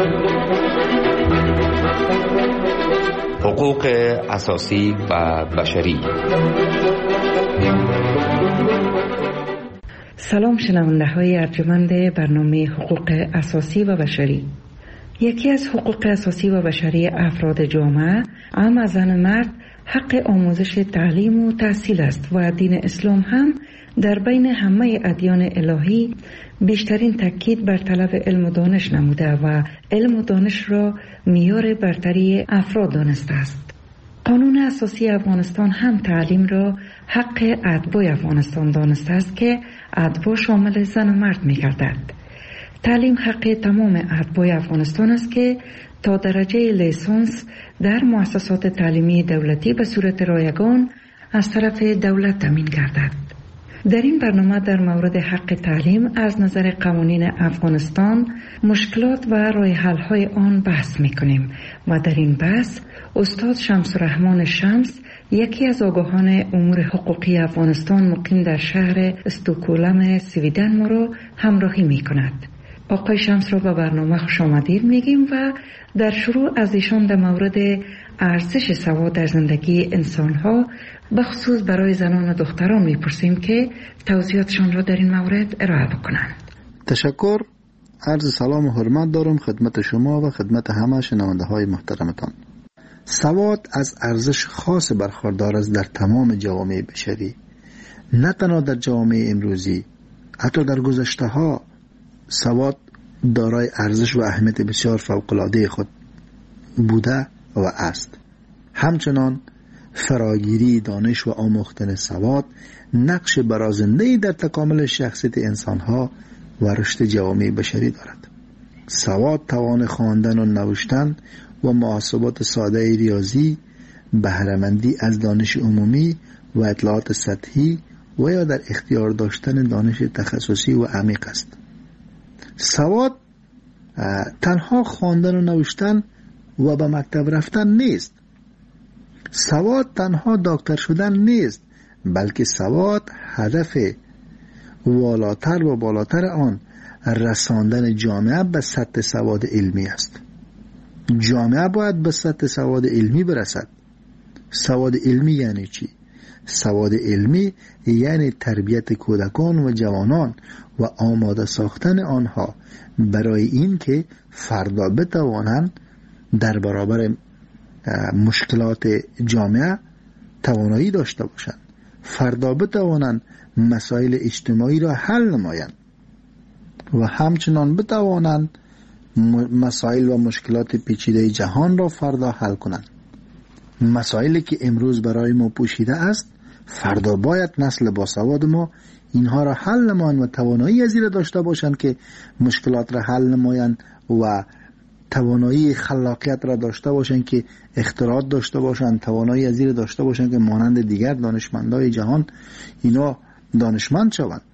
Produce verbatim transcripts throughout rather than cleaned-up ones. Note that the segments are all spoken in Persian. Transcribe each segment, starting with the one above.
حقوق اساسی و بشری. سلام شنونده های ارجمند برنامه حقوق اساسی و بشری. یکی از حقوق اساسی و بشری افراد جامعه، هم از زن مرد، حق آموزش تعلیم و تحصیل است و دین اسلام هم در بین همه ادیان الهی بیشترین تاکید بر طلب علم و دانش نموده و علم و دانش را معیار برتری افراد دانسته است. قانون اساسی افغانستان هم تعلیم را حق اتباع افغانستان دانسته است که اتباع شامل زن و مرد می گردد. تعلیم حق تمام اتباع افغانستان است که تا درجه لیسانس در مؤسسات تعلیمی دولتی به صورت رایگان از طرف دولت تامین گردد. در این برنامه در مورد حق تعلیم از نظر قوانین افغانستان، مشکلات و راه حل های آن بحث می‌کنیم و در این بحث استاد شمس الرحمن شمس، یکی از آگاهان امور حقوقی افغانستان مقیم در شهر استکهلم سویدن، ما را همراهی می‌کند. آقای شمس را به برنامه خوش آمدید میگیم و در شروع از ایشان در مورد ارزش سواد در زندگی انسان‌ها به خصوص برای زنان و دختران میپرسیم که توضیحاتشان را در این مورد ارائه بکنند. تشکر. عرض سلام و حرمت دارم خدمت شما و خدمت همه شنونده های محترمتان. سواد از ارزش خاص برخوردار است در تمام جوامع بشری، نه تنها در جوامع امروزی، حتی در گذشته ها سواد دارای ارزش و اهمیت بسیار فوق‌العاده خود بوده و است. همچنان فراگیری دانش و آموختن سواد نقش برازنده‌ای در تکامل شخصیت انسانها و رشد جوامع بشری دارد. سواد توان خواندن و نوشتن و محاسبات ساده ریاضی، بهره‌مندی از دانش عمومی و اطلاعات سطحی و یا در اختیار داشتن دانش تخصصی و عمیق است. سواد تنها خواندن و نوشتن و به مکتب رفتن نیست. سواد تنها دکتر شدن نیست، بلکه سواد هدف والاتر و بالاتر آن رساندن جامعه به سطح سواد علمی است. جامعه باید به سطح سواد علمی برسد. سواد علمی یعنی چی؟ سواد علمی یعنی تربیت کودکان و جوانان و آماده ساختن آنها برای این که فردا بتوانند در برابر مشکلات جامعه توانایی داشته باشند، فردا بتوانند مسائل اجتماعی را حل نمایند و همچنان بتوانند مسائل و مشکلات پیچیده جهان را فردا حل کنند. مسائلی که امروز برای ما پوشیده است، فردا باید نسل باسواد ما اینها را حل نمایند و توانایی از این را داشته باشند که مشکلات را حل نمایند و توانایی خلاقیت را داشته باشند که اختراعات داشته باشند، توانایی از این را داشته باشند که مانند دیگر دانشمندای جهان اینا دانشمند شوند.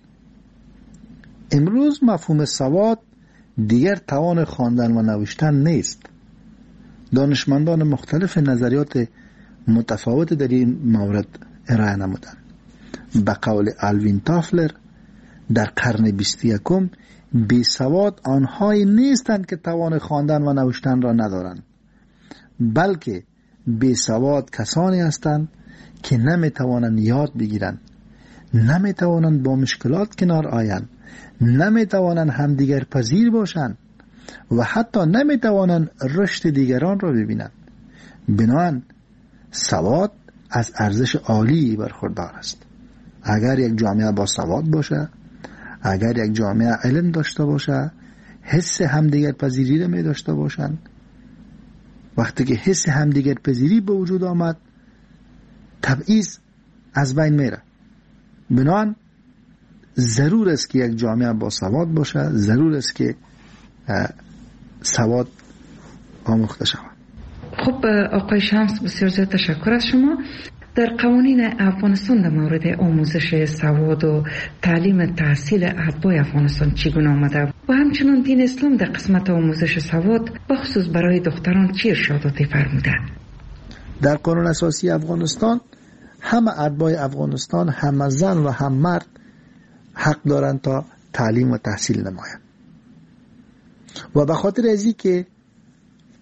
امروز مفهوم سواد دیگر توان خواندن و نوشتن نیست. دانشمندان مختلف نظریات متفاوت در این مورد ارائه نمودند. به قول آلوین تافلر، در قرن بیست و یکم بی سواد آنهایی نیستند که توان خواندن و نوشتن را ندارند، بلکه بی سواد کسانی هستند که نمی توانند یاد بگیرند، نمی توانند با مشکلات کنار آیند، نمی توانند همدیگر پذیر باشند و حتی نمی توانند رشد دیگران را ببینند. بنابراین سواد از ارزش عالی برخوردار است. اگر یک جامعه با سواد باشه، اگر یک جامعه علم داشته باشه، حس همدیگر پذیری را می داشته باشند، وقتی که حس همدیگر پذیری به وجود آمد، تبعیض از بین میره. بنابراین ضرور است که یک جامعه با سواد باشه، ضرور است که سواد آموخته شود. خب آقای شمس، بسیار زیاد تشکر از شما. در قوانین افغانستان در مورد آموزش سواد و تعلیم تحصیل اتباع افغانستان چگونه آمده و همچنان دین اسلام در قسمت آموزش سواد بخصوص برای دختران چه ارشاداتی فرموده؟ در قانون اساسی افغانستان همه اتباع افغانستان، هم زن و هم مرد، حق دارند تا تعلیم و تحصیل نمایند و به خاطر ازی که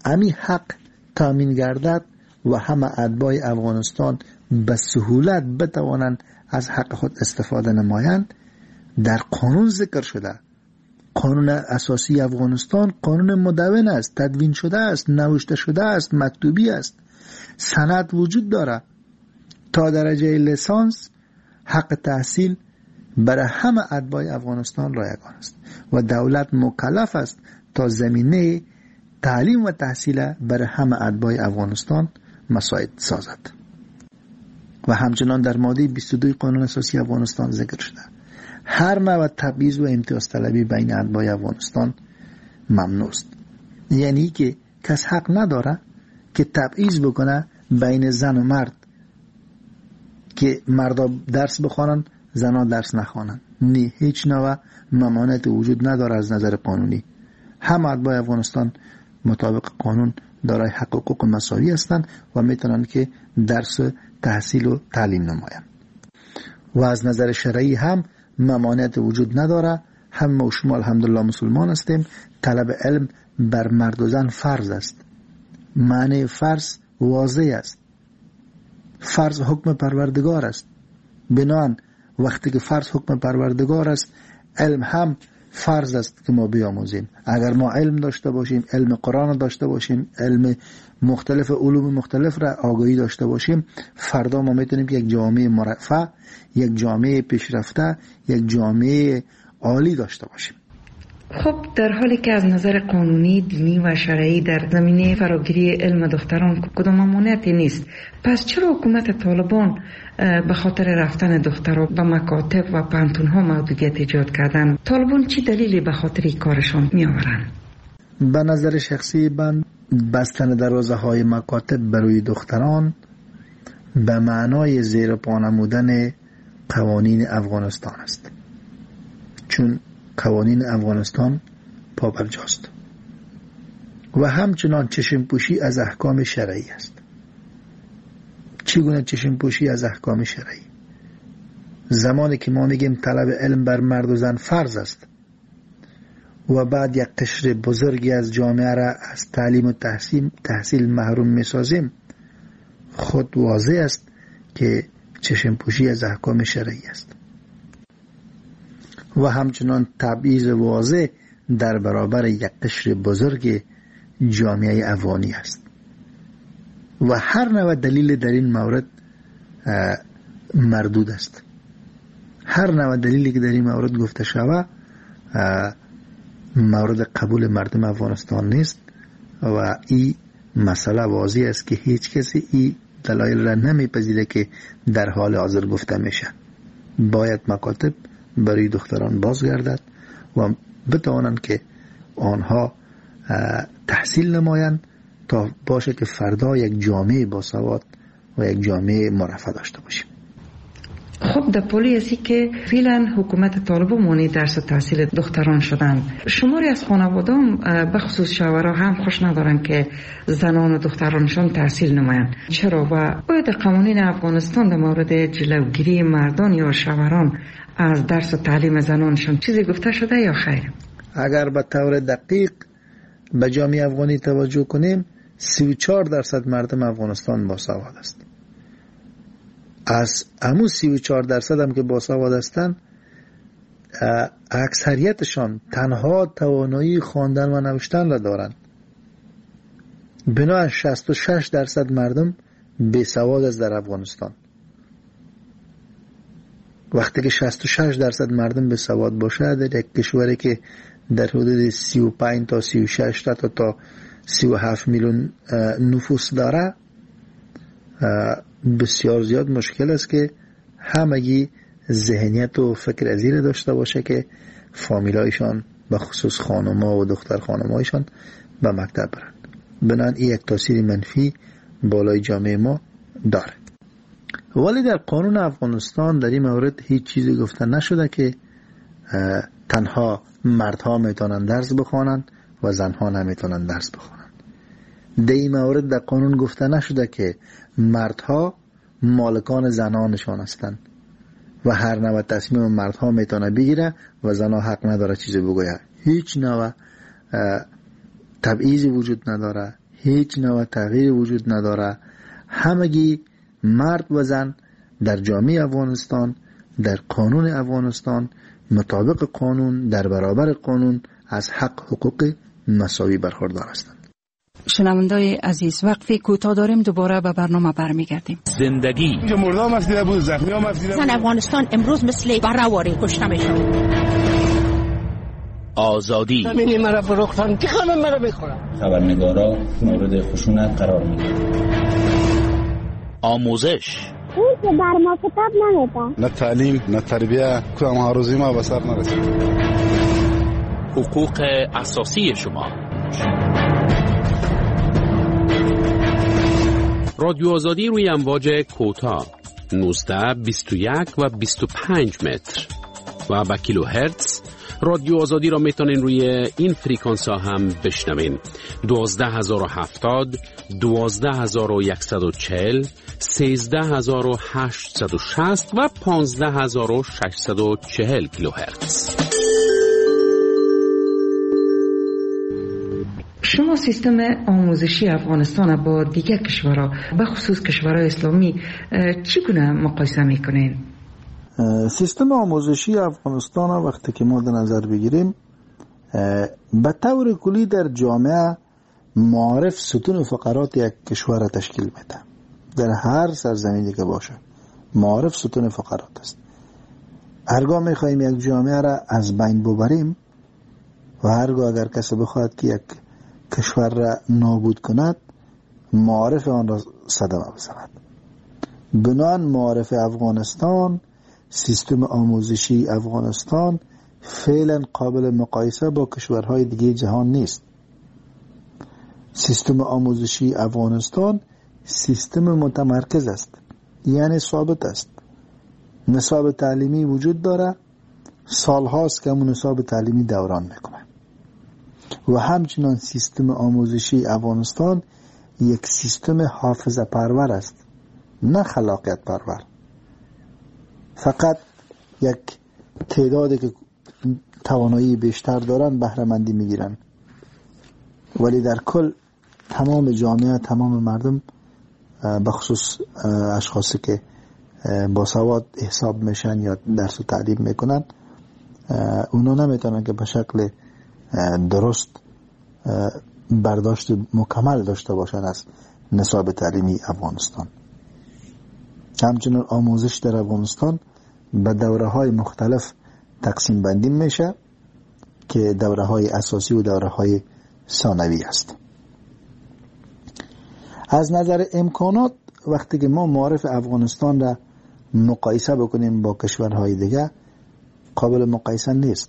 امی حق تامین گردد و همه اتباع افغانستان به سهولت بتوانند از حق خود استفاده نمایند. در قانون ذکر شده، قانون اساسی افغانستان قانون مدون است، تدوین شده است، نوشته شده است، مکتوبی است، سند وجود داره. تا درجه لیسانس حق تحصیل برای همه اتباع افغانستان رایگان است و دولت مکلف است تا زمینه تعلیم و تحصیل برای همه اتباع افغانستان مساعد سازد. و همچنان در ماده بیست و دو قانون اساسی افغانستان ذکر شده هر نوع تبعیض و امتیاز طلبی بین اتباع افغانستان ممنوع است. یعنی که کس حق نداره که تبعیض بکنه بین زن و مرد، که مردا درس بخوانن زنها درس نخوانن. نه، هیچ نوع ممانعت وجود نداره از نظر قانونی. همه اتباع افغانستان مطابق قانون دارای حق و حقوق مساوی هستند و میتونن که درس تحصیل و تعلیم نمایند. و از نظر شرعی هم ممانعت وجود نداره. هم و شما الحمدلله مسلمان هستیم. طلب علم بر مرد و زن فرض است. معنی فرض واضح است. فرض حکم پروردگار است. بنان وقتی که فرض حکم پروردگار است، علم هم فرض است که ما بیاموزیم. اگر ما علم داشته باشیم، علم قرآن داشته باشیم، علم مختلف علوم مختلف را آگاهی داشته باشیم، فردا ما میتونیم یک جامعه مرفه، یک جامعه پیشرفته، یک جامعه عالی داشته باشیم. خب در حالی که از نظر قانونی، دینی و شرعی در زمینه فراگیری علم دختران کدام ممانعتی نیست، پس چرا حکومت طالبان به خاطر رفتن دختران به مکاتب و پانتون‌ها محدودیت ایجاد کردن؟ طالبان چی دلیلی به خاطر کارشون می آورن؟ به نظر شخصی من بستن دروازه های مکاتب برای دختران به معنای زیر پا نمودن قوانین افغانستان است، چون قوانین افغانستان پابرجاست و همچنان چشم پوشی از احکام شرعی است. چگونه چشم پوشی از احکام شرعی؟ زمانی که ما میگیم طلب علم بر مرد و زن فرض است و بعد یک قشر بزرگی از جامعه را از تعلیم و تحصیل, تحصیل محروم میسازیم، خود واضح است که چشم پوشی از احکام شرعی است. و همچنان تبعیض واضح در برابر یک قشر بزرگ جامعه افغانی است. و هر نوع دلیل در این مورد مردود است. هر نوع دلیلی که در این مورد گفته شود مورد قبول مردم افغانستان نیست و این مسئله واضح است که هیچ کسی این دلایل را نمیپذیره که در حال حاضر گفته میشه. باید مکاتب برای دختران بازگردد و بتوانند که آنها تحصیل نمایند تا باشه که فردا یک جامعه باسواد و یک جامعه مرفه داشته باشیم. خب در پولی هستی که فعلا حکومت طالبان مانع درس و تحصیل دختران شدند. شماری از خانوادان به خصوص شوهرها هم خوش ندارن که زنان و دخترانشان تحصیل نمایند. چرا؟ و باید قوانین افغانستان در مورد جلوگیری مردان یا شوهران از درس و تعلیم زنانشان چیزی گفته شده یا خیر؟ اگر به طور دقیق به جامعه افغانی توجه کنیم، سی و چهار درصد مردم افغانستان باسواد است. از همون سی و چهار درصد هم که باسواد هستند، اکثریتشان تنها توانایی خواندن و نوشتن را دارند. بنابراین شصت و شش درصد مردم بیسواد است در افغانستان. وقتی که شصت و شش درصد مردم بیسواد باشه در یک کشوری که در حدود سی و پنج تا سی و شش تا تا سی و هفت میلیون نفوس داره، بسیار زیاد مشکل است که همگی ذهنیت و فکر ازیر داشته باشه که فامیلایشان به خصوص خانم‌ها و دختر خانم‌هایشان به مکتب برن. بنان این یک تاثیر منفی بالای جامعه ما داره. ولی در قانون افغانستان در این مورد هیچ چیزی گفته نشده که تنها مردها میتونن درس بخوانند و زنها نمیتونن درس بخوانند. در این مورد در قانون گفته نشده که مردها مالکان زنانشان هستند و هر نوع تصمیم مردها میتونه بگیره و زنها حق نداره چیزی بگوید. هیچ نوع تبعیضی وجود نداره، هیچ نوع تغییر وجود نداره. همگی مرد و زن در جامعه افغانستان، در قانون افغانستان، مطابق قانون، در برابر قانون از حق حقوق مساوی برخوردار هستند. شنوندای عزیز، وقتی کوتاه داریم دوباره به برنامه برمیگردیم. زندگی مردم مسئله بود، زخمی ها مسئله بود. زن افغانستان امروز مثل بره‌واری کشته میشه. آزادی زمینی مرا فروختن، کی خانم مرا میخورن؟ خبرنگارا مورد خشونت قرار میگیرن. آموزش اون که بر ما کتاب نمیدن. نه تعلیم، نه تربیه، کدام ها روزی ما به سر نرسید. حقوق اساسی شما. رادیو آزادی روی امواج کوتاه نوزده، بیست و یک و بیست و پنج متر و با کیلو هرتز. رادیو آزادی را میتونین روی این فریکانس ها هم بشنوین: دوازده هزار و هفتاد، دوازده هزار و صد و چهل، سیزده هزار و هشتصد و شصت و پانزده هزار و ششصد و چهل کیلو هرتز. شما سیستم آموزشی افغانستان با دیگر کشورها به خصوص کشورهای اسلامی چگونه مقایسه میکنین؟ سیستم آموزشی افغانستان وقتی که ما در نظر بگیریم، به طور کلی در جامعه معارف ستون فقرات یک کشور را تشکیل میده. در هر سرزمینی که باشه معارف ستون فقرات است. هرگاه میخواهیم یک جامعه را از بین ببریم و هرگاه اگر کسی بخواهد که یک کشور را نابود کند، معارف آن را صدمه بزند. بنان معارف افغانستان، سیستم آموزشی افغانستان فعلا قابل مقایسه با کشورهای دیگه جهان نیست. سیستم آموزشی افغانستان سیستم متمرکز است، یعنی ثابت است. نصاب تعلیمی وجود داره، سالهاست که همون نصاب تعلیمی دوران میکنه. و همچنان سیستم آموزشی افغانستان یک سیستم حافظه پرور است، نه خلاقیت پرور. فقط یک تعدادی که توانایی بیشتر دارن بهره مندی میگیرن، ولی در کل تمام جامعه، تمام مردم، بخصوص اشخاصی که با سواد حساب میشن یا درس و تعلیم میکنن، اونا نمیتونن که به شکل درست برداشت مکمل داشته باشن از نصاب تعلیمی افغانستان. همچنین آموزش در افغانستان به دوره های مختلف تقسیم بندی میشه که دوره های اساسی و دوره های ثانوی است. از نظر امکانات وقتی که ما معارف افغانستان را مقایسه بکنیم با کشورهای دیگه، قابل مقایسه نیست.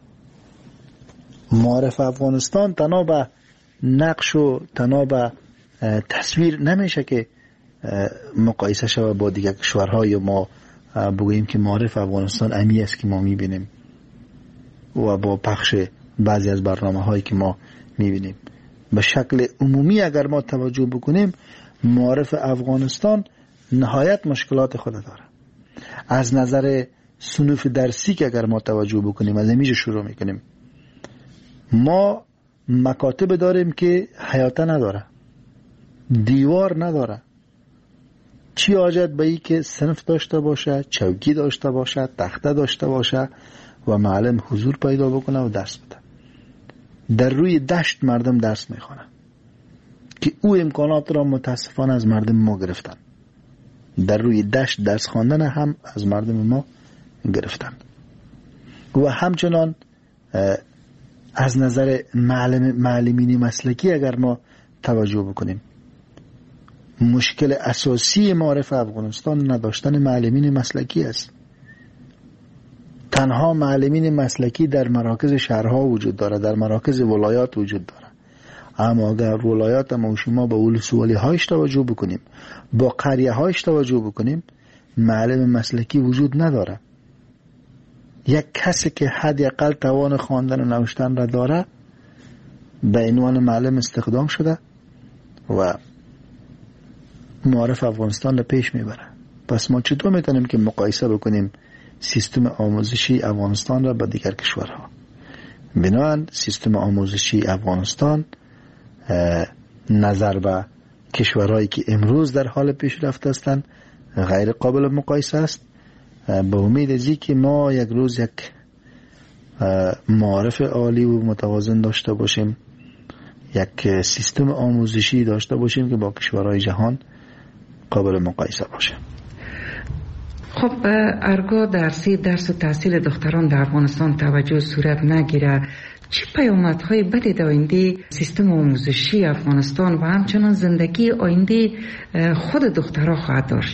معارف افغانستان تنها به نقش و تنها به تصویر نمیشه که مقایسه شود با دیگر کشورها، یا ما بگوییم که معارف افغانستان امی است که ما میبینیم و با پخش بعضی از برنامه هایی که ما میبینیم. به شکل عمومی اگر ما توجه بکنیم، معارف افغانستان نهایت مشکلات خود داره. از نظر صنوف درسی که اگر ما توجه بکنیم، از همیشه شروع میکنیم، ما مکاتب داریم که حیاته نداره، دیوار نداره. چی حاجت به ای که صنف داشته باشه، چوکی داشته باشه، تخته داشته باشه و معلم حضور پیدا بکنه و درس بده. در روی دشت مردم درس میخوانن که او امکانات را متاسفانه از مردم ما گرفتن. در روی دشت درس خواندن هم از مردم ما گرفتن. و همچنان از نظر معلم معلمین مسلکی اگر ما توجه بکنیم، مشکل اساسی معارف افغانستان نداشتن معلمین مسلکی است. تنها معلمین مسلکی در مراکز شهرها وجود داره، در مراکز ولایات وجود داره. اما اگر ولایات ما و شما با ولسوالی هایش توجه بکنیم، با قریه هایش توجه بکنیم، معلم مسلکی وجود نداره. یک کسی که حداقل توان خواندن و نوشتن را داره به عنوان معلم استخدام شده و معارف افغانستان را پیش میبره. پس ما چطور میتونیم که مقایسه بکنیم سیستم آموزشی افغانستان را با دیگر کشورها؟ بنابراین سیستم آموزشی افغانستان نظر به کشورهایی که امروز در حال پیشرفت هستند غیر قابل مقایسه است. به امید از که ما یک روز یک معارف عالی و متوازن داشته باشیم، یک سیستم آموزشی داشته باشیم که با کشورهای جهان قابل مقایسه باشه. خب ارگاه درسی درس و تحصیل دختران در افغانستان توجه صورت نگیره، چه پیامدهای بدی در آینده سیستم آموزشی افغانستان و همچنان زندگی آینده خود دخترها خواهد داشت؟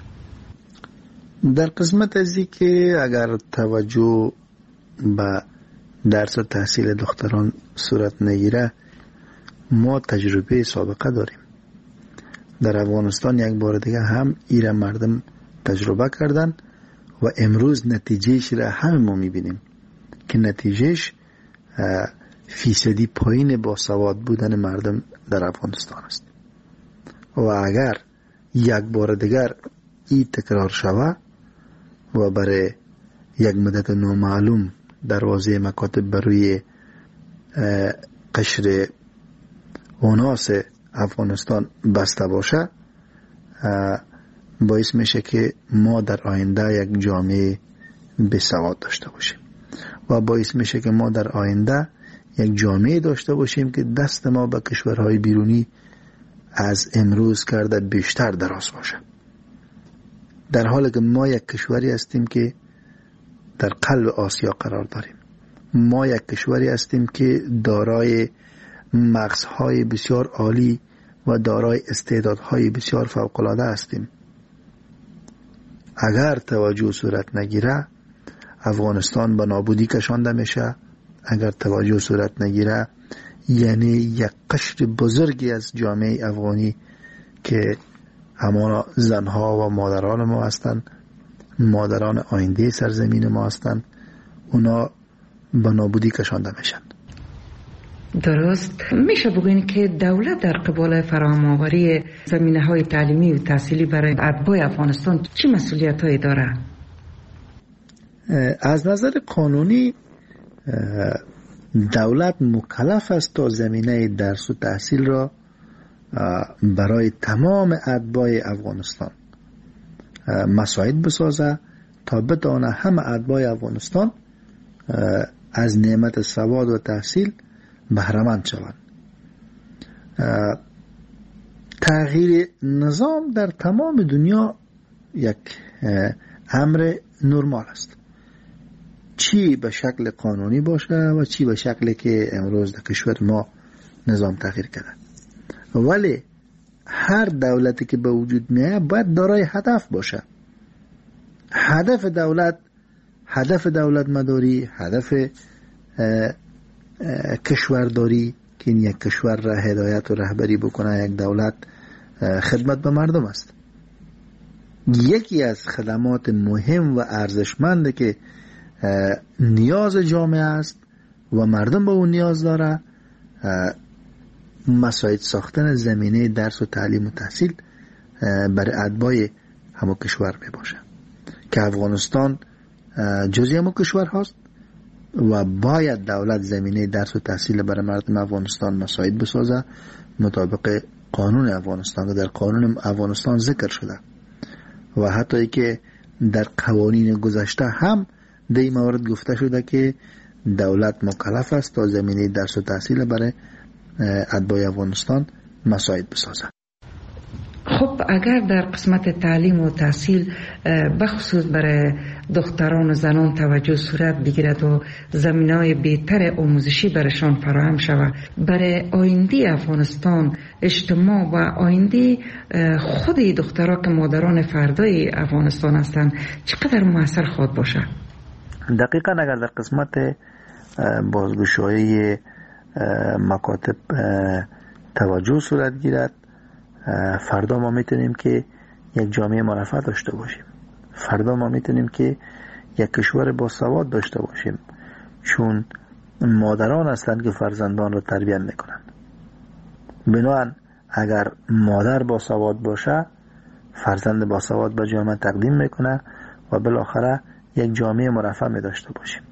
در قسمت ازی که اگر توجه به درس و تحصیل دختران صورت نگیره، ما تجربه سابقه داریم. در افغانستان یک بار دیگه هم ایره مردم تجربه کردن و امروز نتیجهش را همه ما میبینیم که نتیجهش فیصدی پایین با سواد بودن مردم در افغانستان است. و اگر یک بار دیگر این تکرار شود و برای یک مدت نامعلوم دروازه مکاتب بروی قشر اوناس افغانستان بسته باشه، باعث میشه که ما در آینده یک جامعه بسواد داشته باشیم و باعث میشه که ما در آینده یک جامعه داشته باشیم که دست ما به کشورهای بیرونی از امروز کرده بیشتر دراز باشه، در حالی که ما یک کشوری هستیم که در قلب آسیا قرار داریم. ما یک کشوری هستیم که دارای مغزهای بسیار عالی و دارای استعدادهای بسیار فوق‌العاده هستیم. اگر توجه صورت نگیره افغانستان به نابودی کشانده میشه. اگر توجه صورت نگیره یعنی یک قشر بزرگی از جامعه افغانی که همانا زنها و مادران ما هستند، مادران آینده سرزمین ما هستند، اونا به نابودی کشانده میشن. درست. میشه بگوین که دولت در قبال فراهم‌آوری زمینه‌های تعلیمی و تحصیلی برای اتباع افغانستان چه مسئولیت‌هایی داره؟ از نظر قانونی دولت مکلف است تا زمینه درس و تحصیل را برای تمام اتباع افغانستان مساعد بسازه تا بتوانه همه اتباع افغانستان از نعمت سواد و تحصیل بهره‌مند شوند. تغییر نظام در تمام دنیا یک امر نرمال است، چی به شکل قانونی باشه و چی به شکلی که امروز در کشور ما نظام تغییر کرده. ولی هر دولتی که به وجود میاد باید دارای هدف باشه. هدف دولت هدف دولت مداری، هدف کشورداری که این یک کشور را هدایت و رهبری بکنه، یک دولت خدمت به مردم است. یکی از خدمات مهم و ارزشمند که نیاز جامعه است و مردم به اون نیاز داره، مساعد ساختن زمینه درس و تعلیم و تحصیل برای اتباع همون کشور می باشه که افغانستان جزئی همون کشور هست و باید دولت زمینه درس و تحصیل برای مردم افغانستان مساعد بسازه مطابق قانون افغانستان که در قانون افغانستان ذکر شده و حتی ای که در قوانین گذشته هم در این مورد گفته شده که دولت مکلف است تا زمینه درس و تحصیل برای اتباع افغانستان مساعد بسازه. خب اگر در قسمت تعلیم و تحصیل بخصوص برای دختران و زنان توجه صورت بگیرد و زمینه‌های بهتر آموزشی برایشان فراهم شود، برای آینده افغانستان، اجتماع و آینده خود دخترها که مادران فردای افغانستان هستند چقدر مؤثر خواهد باشه؟ دقیقاً اگر در قسمت بازگشایی مکاتب توجه صورت گیرد، فردا ما میتونیم که یک جامعه مرفه داشته باشیم. فردا ما میتونیم که یک کشور با سواد داشته باشیم، چون مادران هستند که فرزندان رو تربیت میکنن. بنابراین اگر مادر با سواد باشه، فرزند با سواد به جامعه تقدیم میکنه و بالاخره یک جامعه مرفه می داشته باشیم.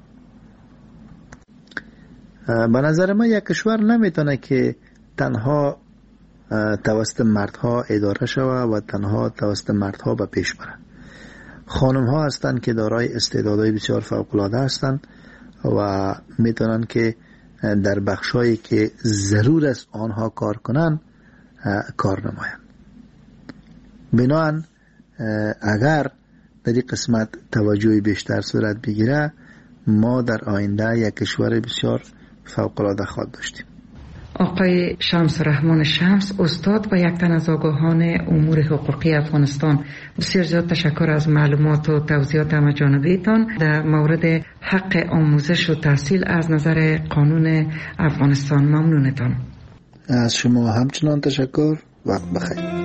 به نظر من یک کشور نمیتونه که تنها توسط مردها اداره شود و تنها توسط مردها به پیش بره. خانم ها هستند که دارای استعدادهای بسیار فوق العاده هستند و میتونن که در بخشایی که ضرور است آنها کار کنن کار نمایند. بنابراین اگر در این قسمت توجه بیشتر صورت بگیره، ما در آینده یک کشور بسیار فوق العاده خواهد داشتیم. آقای شمس رحمان شمس، استاد و یک تن از آگاهان امور حقوقی افغانستان، بسیار زیاد تشکر از معلومات و توضیحات همه جانبیتان در مورد حق آموزش و تحصیل از نظر قانون افغانستان. ممنونتان. از شما همچنان تشکر. وقت بخیر.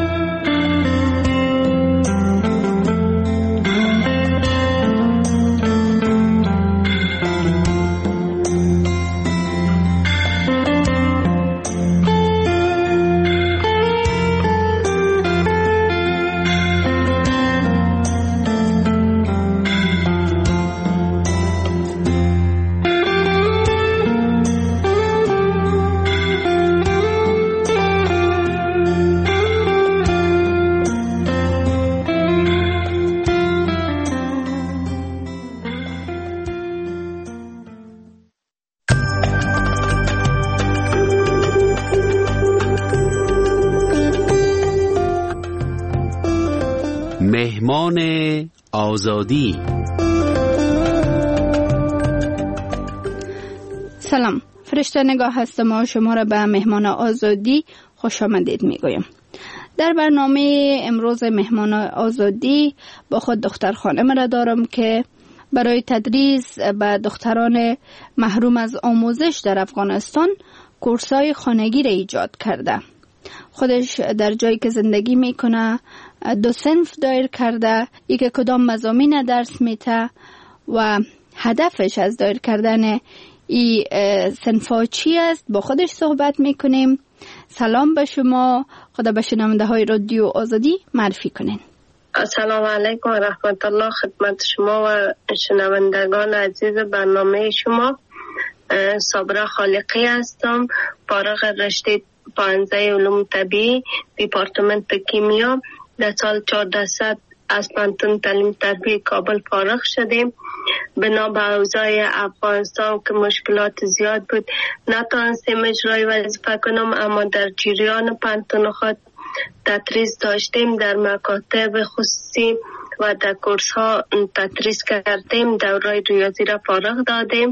مهمان آزادی. سلام، فرشته نگاه هستم و شما را به مهمان آزادی خوش آمدید میگویم. در برنامه امروز مهمان آزادی با خود دختر خانم را دارم که برای تدریس به دختران محروم از آموزش در افغانستان کورس‌های خانگی را ایجاد کرده. خودش در جایی که زندگی میکنه دو صنف دایر کرده، یکی کدام مضامین درس میته و هدفش از دایر کردن ای صنفا چی است. با خودش صحبت میکنیم. سلام به شما، خدا به شنونده های رادیو آزادی معرفی کنین. السلام علیکم و رحمت الله خدمت شما و شنوندگان عزیز برنامه شما. صابره خالقی هستم، فارغ رشته پانزده علوم طبیعی دیپارتمنت کیمیا. در سال چهارده صد از پانتون تعلیم تربیه کابل فارغ شدیم. بنا به اوضاع افغانستان که مشکلات زیاد بود نتوانستیم اجرای وظیفه کنم، اما در جریان پانتون خود تدریس داشتیم، در مکاتب خصوصی و در کورس ها تدریس کردیم. دوره ریاضی را فارغ دادیم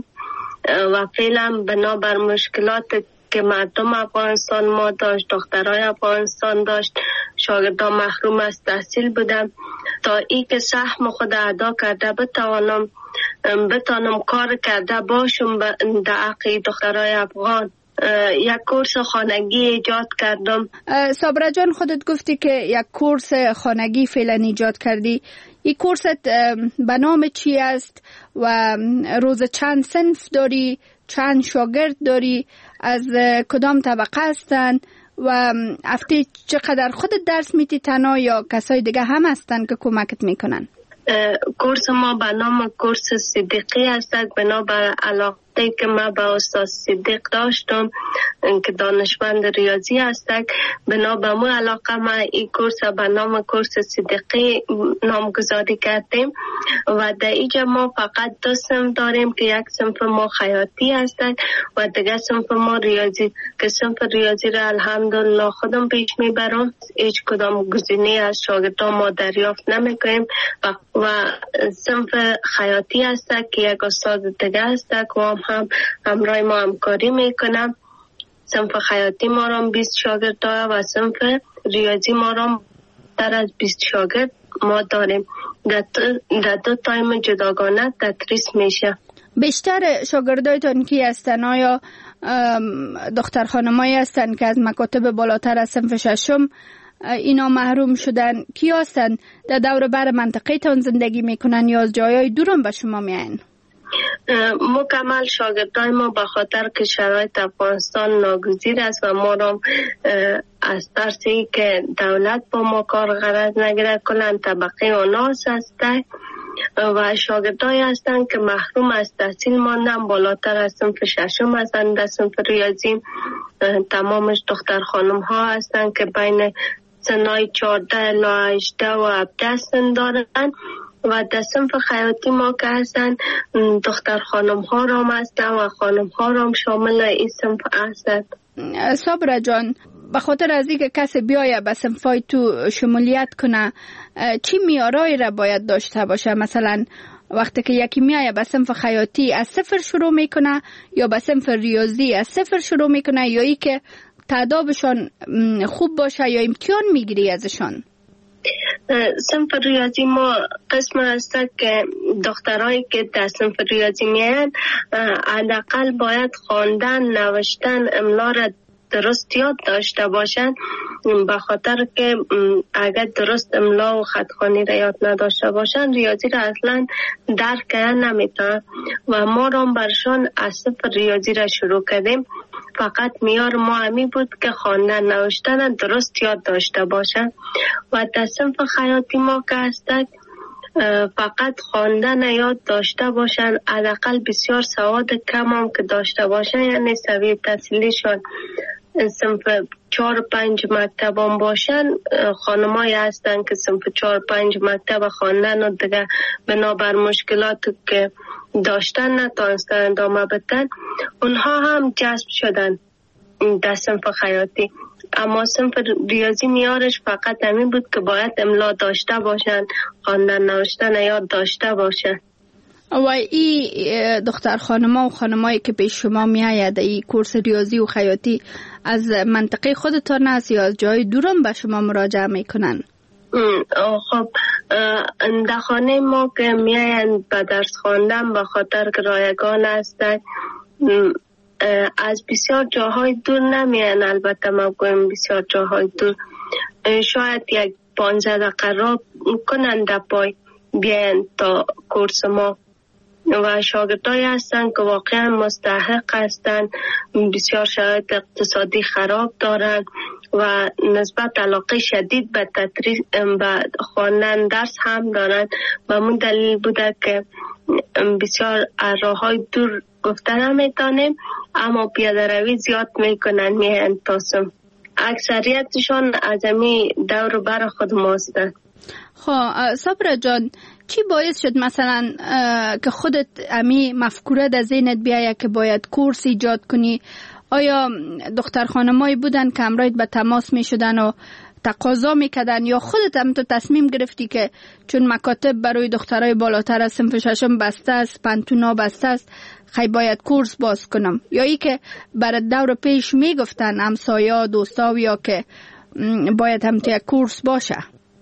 و فعلا بنا بر مشکلات که مردم افغانستان ما داشت، دخترای افغانستان داشت، شاگردان محروم از تحصیل بودن، تا ای که سهم خود ادا کرده بتوانم بتانم کار کرده باشم در حق دخترای افغان. یک کورس خانگی ایجاد کردم. صابره جان، خودت گفتی که یک کورس خانگی فعلا ایجاد کردی. این کورست به نام چی است و روز چند صنف داری، چند شاگرد داری، از کدام طبقه هستن و هفته چقدر خودت درس میتی تنها یا کسای دیگه هم هستن که کمکت میکنن؟ کورس ما به نام کورس صدیقی است، بنا بر علاقه که ما با استاد صدیق داشتم که دانشمند ریاضی است. بنا به مو علاقه ما این کورس به نام کورس صدیقی نامگذاری کردیم و در اینجا ما فقط دو صنف داریم که یک صنف ما خیاطی است و دیگه صنف ما ریاضی، که صنف ریاضی را الحمدلله خودم پیش میبرم. هیچ کدام گزینه از شاگردان ما دریافت نمیکنیم و, و صنف خیاطی است که یک استاد دیگه است که هم هم همراه ما همکاری میکنم. صنف خیاطی ما را بیست شاگرد داره و صنف ریاضی ما را در از بیست شاگرد ما داریم. در دو, دو تایم جداگانه تدریس میشه. بیشتر شاگردایتان کی هستن؟ آیا دختر خانمایی هستن که از مکاتب بالاتر از صنف ششم اینا محروم شدن؟ کی هستن در دور بر منطقه تان زندگی میکنن یا از جایای دورم به شما میاین؟ مکمل شاگردای ما به خاطر که شرایط افغانستان ناگزیر است و ما را از ترسی که دولت با ما کار غرض نگیره کلن طبقه اوناس است و شاگردایی هستند که محروم از تحصیل ماندن، بالاتر از صنف ششم هستند در صنف ریاضی. تمامش دختر خانم ها هستند که بین سنای چهارده الی هجده و هفده سن دارند و در صنف خیاطی ما که هستند دختر خانم ها را هم هستند و خانم ها را هم شامل این صنف هستند. صابره جان، به خاطر از اینکه کسی بیایه به صنفای تو شمولیت کنه چی معیارایی را باید داشته باشه؟ مثلا وقتی که یکی میایه به صنف خیاطی از صفر شروع میکنه یا به صنف ریاضی از صفر شروع میکنه یا ای که تعدادشان خوب باشه یا امتحان میگیری ازشان؟ صنف ریاضی ما قسم هست که دخترایی که در صنف ریاضی میایند حداقل باید خواندن، نوشتن، املا را درست یاد داشته باشند، به خاطر که اگر درست املا و خطخوانی را یاد نداشته باشند ریاضی را اصلا درک نمیتونن و ما را برشان از صفر ریاضی را شروع کردیم. فقط معیار ما همی بود که خواندن نوشتن درست یاد داشته باشند و در صنف خیاطی ما که هستند فقط خواندن یاد داشته باشند، حداقل بسیار سواد کم هم که داشته باشند، یعنی سویه تحصیلیشان صنف چهار پنج مکتب هم باشن. خانمایی هستن که صنف چهار پنج مکتب خواندن و دیگه بنابر مشکلات که داشتن نتانستن ادامه بدن، اونها هم جذب شدن در صنف خیاطی. اما صنف ریاضی میارش فقط همین بود که باید املا داشته باشن، خواندن نوشتن یاد داشته باشن. و این دختر خانما و خانمایی که به شما می آید این کورس ریاضی و خیاطی از منطقه خودتان است یا از جای دورم به شما مراجعه می کنن؟ خب در خانه ما که می آیند به درس خواندن به خاطر که رایگان هستند از بسیار جاهای دور نمی آیند. البته ما گویم بسیار جاهای دور، شاید یک پانزده دقیقه را کنند در پای بیاین تا کورس ما و شاگردایی هستند که واقعا مستحق هستند، بسیار شرایط اقتصادی خراب دارند و نسبت علاقه شدید به تدریس به خواندن درس هم دارند و همون دلیل بوده که بسیار راههای دور گفته نمیتونیم اما پیاده روی زیاد میکنن میهن تاسم. اکثریتشان از امی دور بر خود ماستند. خب صبره جان، چی باعث شد مثلا که خودت امی مفکوره در ذهنت بیایه که باید کورس ایجاد کنی؟ آیا دختر خانمایی بودن که همراهت به تماس می شدن و تقاضا می کردن یا خودت هم تو تصمیم گرفتی که چون مکاتب برای دخترای بالاتر از صنف ششم بسته است، پنتونا بسته است، خیلی باید کورس باز کنم؟ یا ای که برای دور پیش می گفتن همسایا دوستا یا که باید هم تو یک کورس باشه؟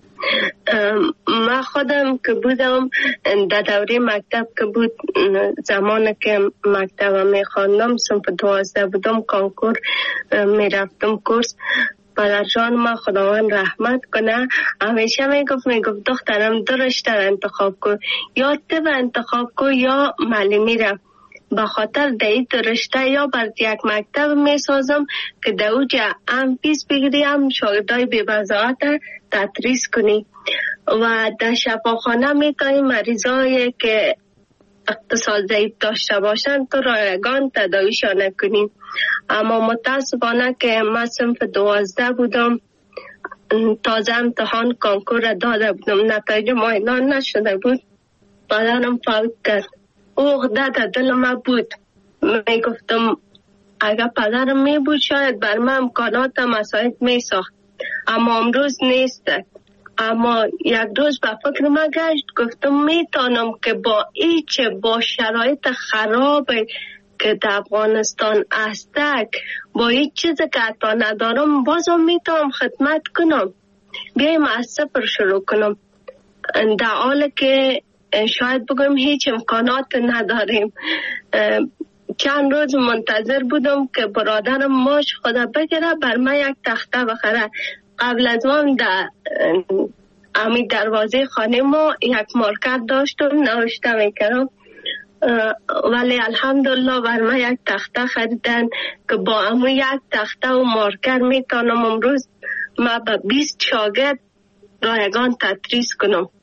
من خودم که بودم در دوره مکتب که بود، زمان که مکتب می خواندم صنف دوازده بودم، کانکور می رفتم کورس. پدر جان ما خداوند رحمت کنه همیشه می گفت می گفت دخترم دو رشته انتخاب کن، یا طب انتخاب کن یا معلمی را، به خاطر دهی دو رشته یا بر یک مکتب می سازم که در اوجه هم فیس بگیری هم شاگردای بی بضاعت تدریس کنی و در شفاخانه می کنی مریضایی که اقتصاد ضعیف داشته باشند تو رایگان تداویشان کنی. اما متاسفانه که من صنف دوازده بودم، تازه امتحان کانکور را داده بودم، نتایج ما اعلان نشده بود، پدرم فوت کرد. او عقده در دل من بود، می گفتم اگر پدرم می بود شاید بر من امکانات مساعد می ساخت، اما امروز نیست. اما یک روز به فکر من گشت، گفتم میتونم که با ایچ با شرایط خراب که در افغانستان هستک، با هیچ چیز که حتی ندارم بازم میتونم خدمت کنم، بیایم از صفر شروع کنم، در حال که شاید بگم هیچ امکانات نداریم. چند روز منتظر بودم که برادرم ماش خدا بگیره بر من یک تخته بخره. قبل از من در امی دروازه خانه ما یک مارکر داشتم نوشته میکردم، ولی الحمدلله بر من یک تخته خریدن که با امو یک تخته و مارکر میتونم امروز ما به بیست شاگرد رایگان تدریس کنم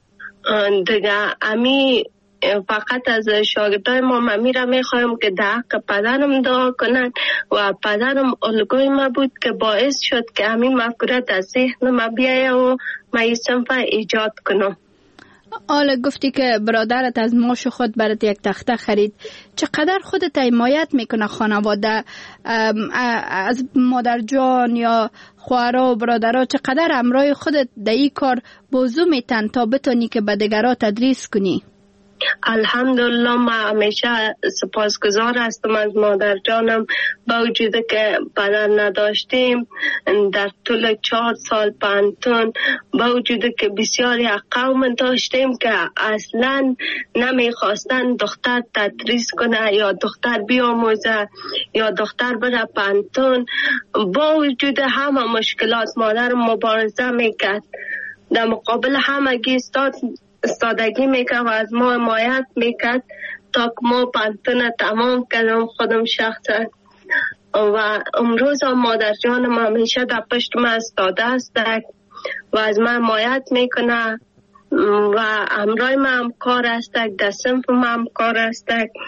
دیگه امی فقط از شاگردای ما من را میخوایم که در حق پدرم دعا کنند و پدرم الگوی ما بود که باعث شد که همین مفکورت از ذهن ما بیایه و ما این صنف ایجاد کنم. حالا گفتی که برادرت از معاش خود برات یک تخته خرید، چقدر خودت حمایت میکنه خانواده از مادر جان یا خواهرها و برادرها، چقدر همراه خودت در این کار بوزو میتن تا بتونی که به دیگرها تدریس کنی؟ الحمدلله ما همیشه سپاسگزار هستم از مادر جانم، با وجود که پدر نداشتیم در طول چهار سال پانتون، با وجود که بسیاری قوم داشتیم که اصلا نمیخواستن دختر تدریس کنه یا دختر بیاموزه یا دختر بره پانتون. با وجود همه مشکلات مادر مبارزه میکرد، در مقابل همگی استاد استادگی میکرد و از ما حمایت میکرد تا که ما پانتون تمام کردم خودم شخصا. و امروز مادر جانم همیشه در پشت ما استاده است و از من حمایت میکنه و همراه ما هم کار است، در صنف ما هم کار است.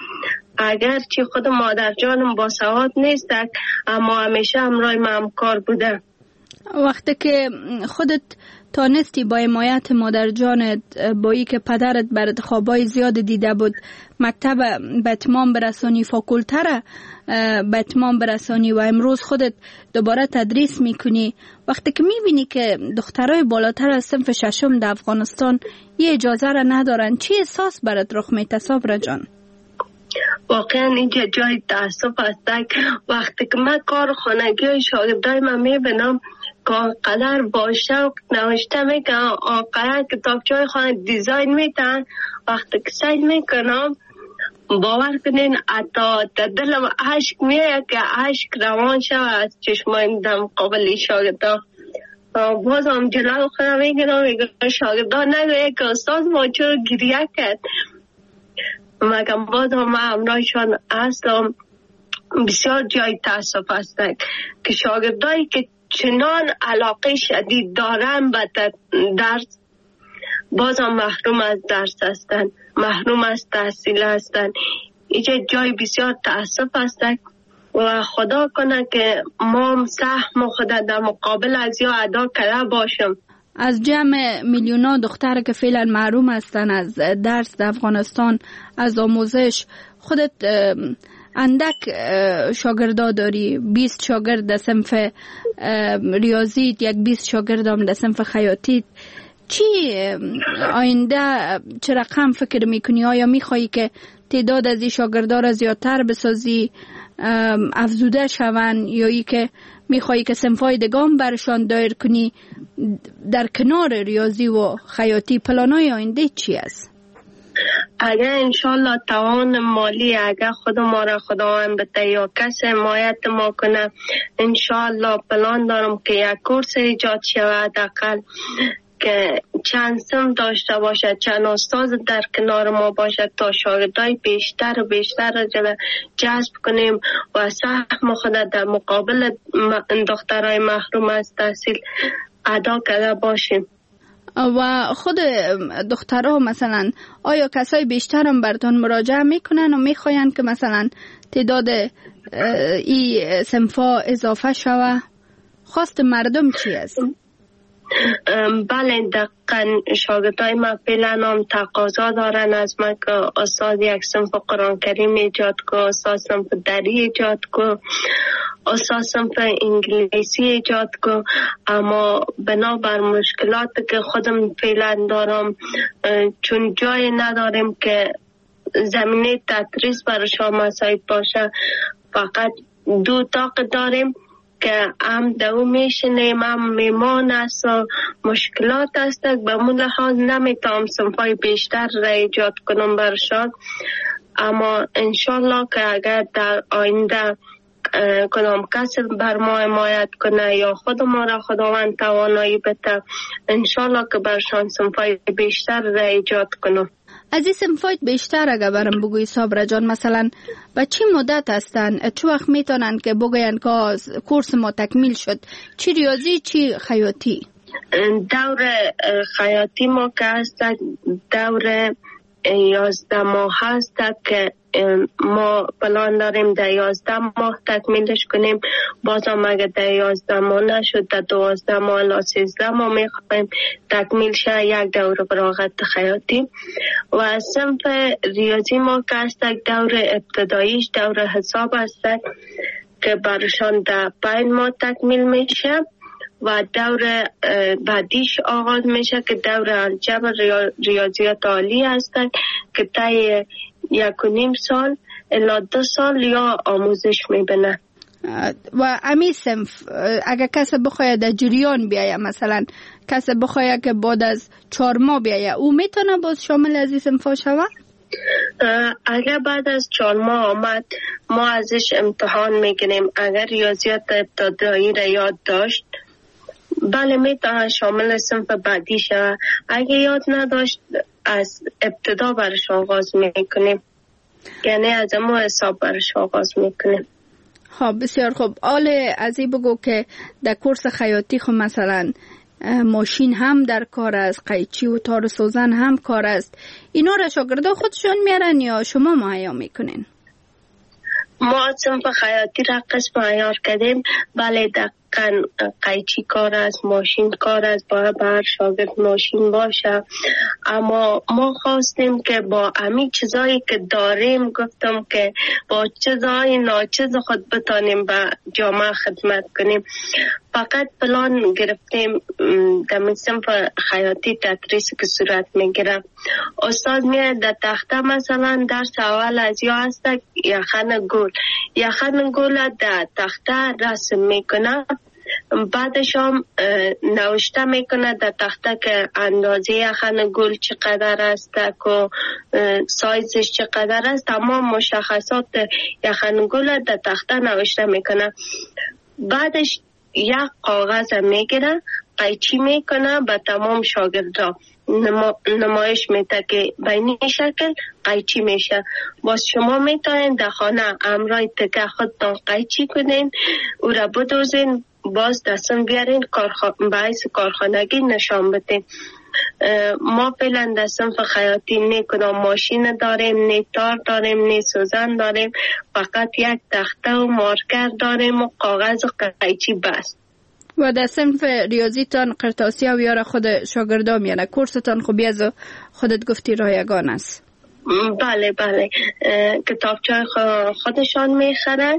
اگرچه خود مادر جانم با سواد نیست اما همیشه همراه ما هم کار بوده. وقتی که خودت تانستی با حمایت مادر جانت، با ای که پدرت برات خوابای زیاد دیده بود، مکتب به اتمام برسانی، فاکولته را به اتمام برسانی و امروز خودت دوباره تدریس میکنی، وقتی که میبینی که دخترای بالاتر از صنف ششم در افغانستان یه اجازه را ندارن، چی احساس برات رخ میده صبرا جان؟ واقعا اینجا جای تاسف است. وقتی که من کار خانگی شاگردای من میبینم که قدر با شوق نوشته میکنن، آقای کتابچه خانه دیزاین میتن، وقتی که سیل میکنم باور کنین حتی در دلم عشق میه که عشق روان شد از چشمان در مقابل شاگردا. باز هم جلال خودم میگنم میگم شاگردا نگویه که استاد ما چرا گریه کرد، مگم باز هم همراهشان هستم. بسیار جای تاسف است که شاگردایی که چنان علاقه شدید دارن به درس باز هم محروم از درس هستن، محروم از تحصیل هستن. اینجا جای بسیار تاسف است و خدا کنه که ما سهم خود در مقابل از یا ادا کرده باشم. از جمع میلیونا دختر که فعلا محروم هستن از درس در افغانستان، از آموزش، خودت اندک شاگردا داری، بیست شاگرد در صنف ریاضی، یک بیست شاگرد هم در صنف خیاطی. چی آینده چه رقم فکر میکنی؟ آیا میخوایی که تعداد از این شاگردا را زیادتر بسازی، افزوده شون، یا ای که میخوایی که صنفای دگام برشان دایر کنی در کنار ریاضی و خیاطی؟ پلانای آینده چی است؟ اگر انشالله توان مالی اگر خود ما را خداوند بده یا کسی حمایت ما کنه، انشالله پلان دارم که یک کورس ایجاد شود، حداقل که چند سم داشته باشد، چند استاد در کنار ما باشد تا شاگردای بیشتر و بیشتر جذب کنیم و سهم خود در مقابل دخترای محروم از تحصیل ادا کرده باشیم. و خود دخترها مثلا آیا کسای بیشتر هم براتون مراجعه میکنن و میخواین که مثلا تعداد ای صنفا اضافه شوه؟ خواست مردم چی است؟ بله دقیقا شاگردای ما فعلا هم تقاضا دارن از من که استاد یک صنف قرآن کریم ایجاد کو، استاد صنف دری ایجاد کو، استاد صنف انگلیسی ایجاد کو. اما بنابر مشکلات که خودم فعلا دارم، چون جای نداریم که زمینه تدریس برشان مساعد باشه، فقط دو اتاق داریم که هم دو میشنیم هم میمان است و مشکلات است. به مون لحاظ نمیتونم صنفای بیشتر را ایجاد کنم برشان، اما انشالله که اگر در آینده کدام کسی بر ما حمایت کنه یا خود ما را خداوند توانایی بده، انشالله که برشان صنفای بیشتر را ایجاد کنم. از این صنفای بیشتر اگر برم بگوی صابره جان، مثلا به چی مدت هستن؟ چه وقت میتونن که بگوین که کورس ما تکمیل شد؟ چی ریاضی چی خیاطی؟ دور خیاطی ما که هست دور یازده ماه هست که ما پلان داریم در یازده ماه تکمیلش کنیم. بازم اگر در یازده ماه نشد در دوازده ماه الی سیزده ماه میخوایم تکمیل شه یک دور فراغت خیاطی. و صنف ریاضی ما که هست دور ابتداییش دور حساب هست که برشان در پنج ماه تکمیل میشه و دور بعدیش آغاز میشه که دور الجبر ریاضیات عالی هستن که تا یک و نیم سال الا دو سال یا آموزش میبینه. و امی صنف اگر کسی بخواید در جریان بیایه، مثلا کسی بخواید که بعد از چهار ماه بیایه، او میتونه باز شامل از این صنف شود؟ اگر بعد از چهار ماه آمد ما ازش امتحان میکنیم. اگر ریاضیات ابتدایی را یاد داشت بله میتونه شامل صنف بعدی شود. اگر یاد نداشت از ابتدا برش آغاز میکنیم، یعنی از امو حساب برش آغاز میکنیم. خب بسیار خوب. آله از این بگو که در کورس خیاطی خب مثلا ماشین هم در کار است، قیچی و تار سوزن هم کار است. اینا را شاگردا خودشون میارن یا شما مهیا میکنین؟ ما صنف خیاطی را قسم عیار کردیم. بله دقیقاً قیچی کار است، ماشین کار است، باید بر شاگرد ماشین باشه. اما ما خواستیم که با همین چیزایی که داریم گفتم که با چیزای ناچیز خود بتانیم به جامعه خدمت کنیم. فقط پلان گرفتیم در صنف خیاطی تدریس که صورت میگیره. استاد میاد در تخته مثلا درس اول از یا هست یخن گل یخن گل در تخته رسم میکنه، بعدش هم نوشته میکنه در تخته که اندازه یخن گل چقدر است و سایزش چقدر است. تمام مشخصات یخن گل در تخته نوشته میکنه. بعدش یک کاغذ میگیره قیچی میکنه به تمام شاگردا نما، نمایش میده که بینی شکل قیچی میشه. باز شما میتونین در خانه امرای تکه خودتان قیچی کنین، او را بدوزین، باز دستم بیارین کارخ... باعث کارخانگی نشان بدین. ما فعلا در صنف خیاطی نه کدام ماشین داریم، نه تار داریم، نه سوزن داریم، فقط یک تخته و مارکر داریم و کاغذ و قیچی بس. و در صنف ریاضیتان قرطاسی و یاره خود شاگردا میانه. کورستان خوبی از خودت گفتی رایگان است؟ بله بله کتابچه خودشان میخرن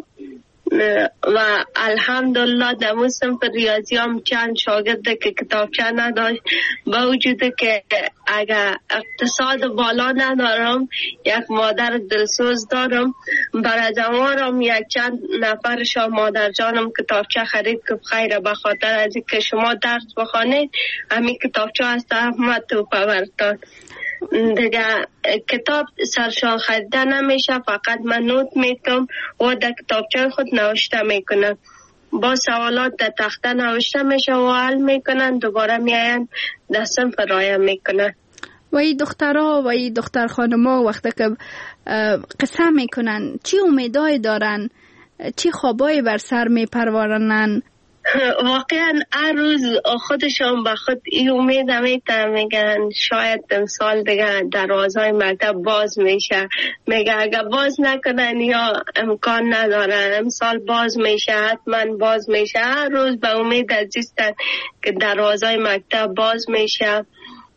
و الحمدلله در اون صنف ریاضی هم چند شاگرده که کتابچه نداشت، با وجود که اگر اقتصاد بالا ندارم یک مادر دلسوز دارم، برای زمانم یک چند نفرشان مادر جانم کتابچه خرید که خیره بخاطر از که شما درس بخوانید همین کتابچه هست احمد تو پورتان دیگه کتاب سرشان خریده نمیشه، فقط من نوت میتم و در کتابچه خود نوشته میکنم. با سوالات در تخته نوشته میشه و حل میکنن، دوباره میاین در صنف رایه میکنن. و ای دخترها و ای دختر خانما وقتی که قصه میکنن چی امیدای دارن، چی خوابای بر سر میپرورنن؟ واقعا هر روز خودشون به خود این امید میتن، میگن شاید امسال دیگه دروازهای مکتب باز میشه، میگه اگر باز نکنن یا امکان ندارن امسال باز میشه، حتما باز میشه. هر روز به امید عزیزتن که دروازهای مکتب باز میشه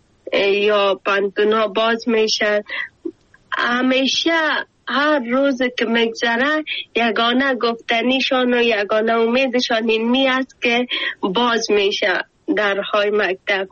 یا پانتونا باز میشه. همیشه هر روز که میگذره یگانه گفتنیشان و یگانه امیدشان این می است که باز میشه درهای مکتب.